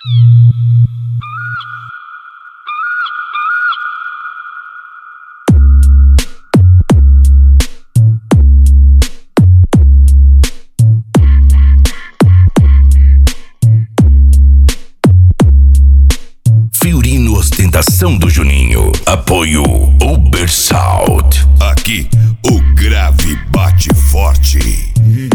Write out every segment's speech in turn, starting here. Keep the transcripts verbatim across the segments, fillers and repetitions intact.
Fiorino Ostentação do Juninho. Apoio Ubersound. Aqui o grave bate forte.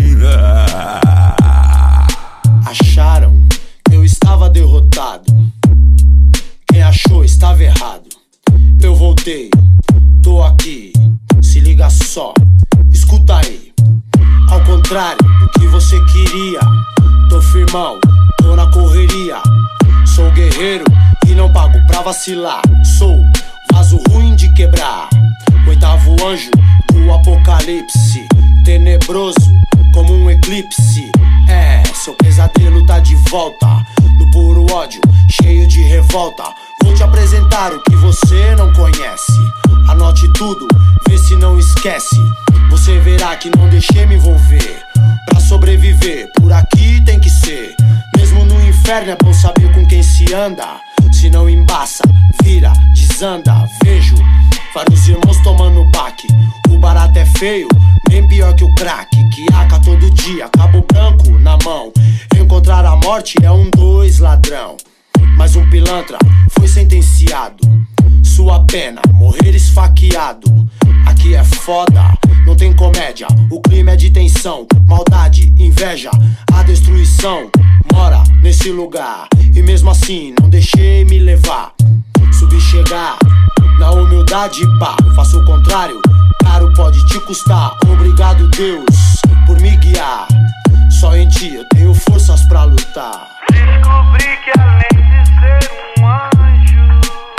Acharam que eu estava derrotado. Quem achou estava errado. Eu voltei, tô aqui. Se liga só, escuta aí. Ao contrário do que você queria, tô firmão, tô na correria. Sou guerreiro e não pago pra vacilar. Sou vaso ruim de quebrar. Oitavo anjo do apocalipse, tenebroso como um eclipse. É, seu pesadelo tá de volta, no puro ódio, cheio de revolta. Vou te apresentar o que você não conhece. Anote tudo, vê se não esquece. Você verá que não deixei me envolver. Pra sobreviver, por aqui tem que ser. Mesmo no inferno é bom saber com quem se anda. Se não embaça, vira, desanda. Vejo vários irmãos tomando baque. O barato é feio, bem pior que o crack. Que aca todo dia, cabo branco na mão. Encontrar a morte é um dois ladrão. Mas um pilantra foi sentenciado. Sua pena, morrer esfaqueado. Aqui é foda, não tem comédia. O clima é de tensão, maldade, inveja. A destruição mora nesse lugar. E mesmo assim não deixei me levar. Subi chegar, na humildade pá. Faço o contrário, caro pode te custar. Obrigado Deus por me guiar. Só em ti eu tenho forças pra lutar. Descobri que além de ser um anjo,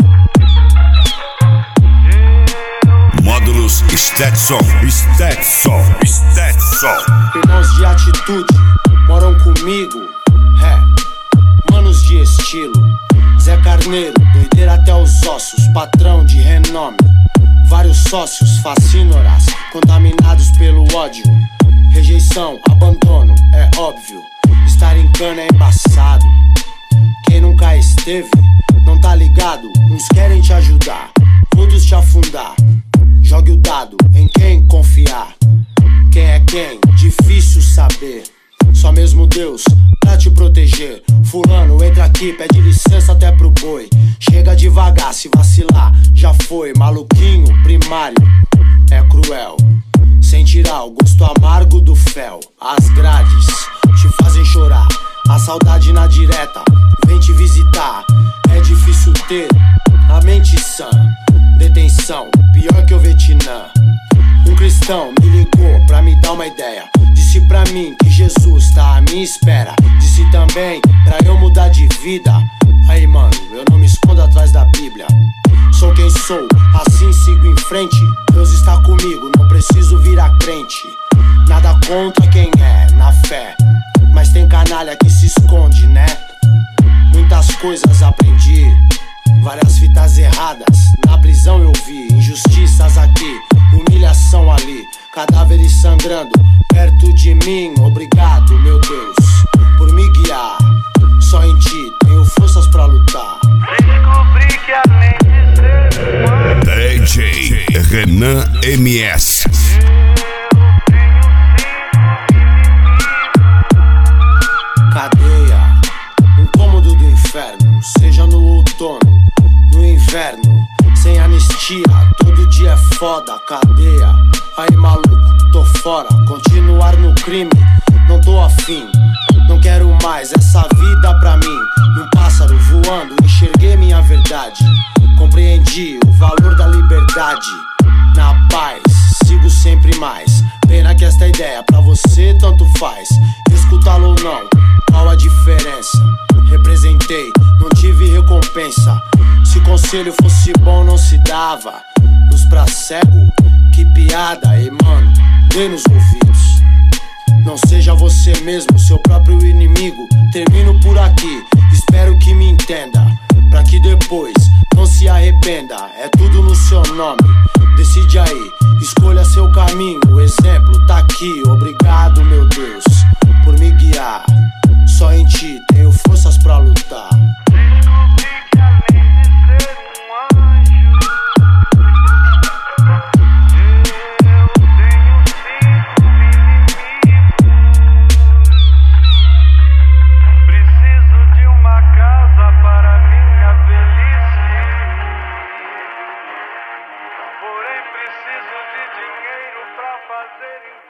Módulos Stetson, Stetson, Stetson. Irmãos de atitude moram comigo. É, manos de estilo. Zé Carneiro, doideira até os ossos. Patrão de renome. Vários sócios, fascínoras, contaminados pelo ódio. Rejeição, abandono, é óbvio. Estar em cana é embaçado. Quem nunca esteve, não tá ligado. Uns querem te ajudar, outros te afundar. Jogue o dado em quem confiar. Quem é quem? Difícil saber. Só mesmo Deus pra te proteger. Fulano, entra aqui, pede licença até pro boi. Chega devagar, se vacilar, já foi. Maluquinho, primário, é cruel. Sem tirar o gosto amargo do fel. As grades te fazem chorar. A saudade na direta vem te visitar. É difícil ter a mente sã. Detenção, pior que o Vietnã. Um cristão me ligou pra me dar uma ideia. Disse pra mim que Jesus tá à minha espera. Disse também pra eu mudar de vida. Aí mano, eu não me escondo atrás da Bíblia. Sou quem sou, assim sigo em frente. Deus está comigo, não preciso virar crente. Nada contra quem é, na fé. Mas tem canalha que se esconde, né? Muitas coisas aprendi, várias fitas erradas. Na prisão eu vi injustiças aqui, humilhação ali, cadáveres sangrando perto de mim. Obrigado, meu Deus, por me guiar. Só em ti tenho forças pra lutar. descobri que além de ser um anjo, D J Renan M S. Cadeia, um cômodo do inferno. Seja no outono, no inverno. Sem anistia, todo dia é foda. Cadeia, aí maluco, tô fora. Continuar no crime, não tô afim. Não quero mais essa vida pra mim. Num pássaro voando, enxerguei minha verdade. Compreendi o valor da liberdade. Na paz, sigo sempre mais. Pena que esta ideia pra você tanto faz. Escutá-lo ou não, qual a diferença? Representei, não tive recompensa. Se conselho fosse bom não se dava. Luz pra cego, que piada. E mano, dê nos ouvidos. Não seja você mesmo, seu próprio inimigo. Termino por aqui, espero que me entenda. Pra que depois não se arrependa. É tudo no seu nome, decide aí. Escolha seu caminho, o exemplo tá aqui. Obrigado, meu Deus, por me guiar. Só em ti tenho forças pra lutar. preciso de dinheiro pra fazer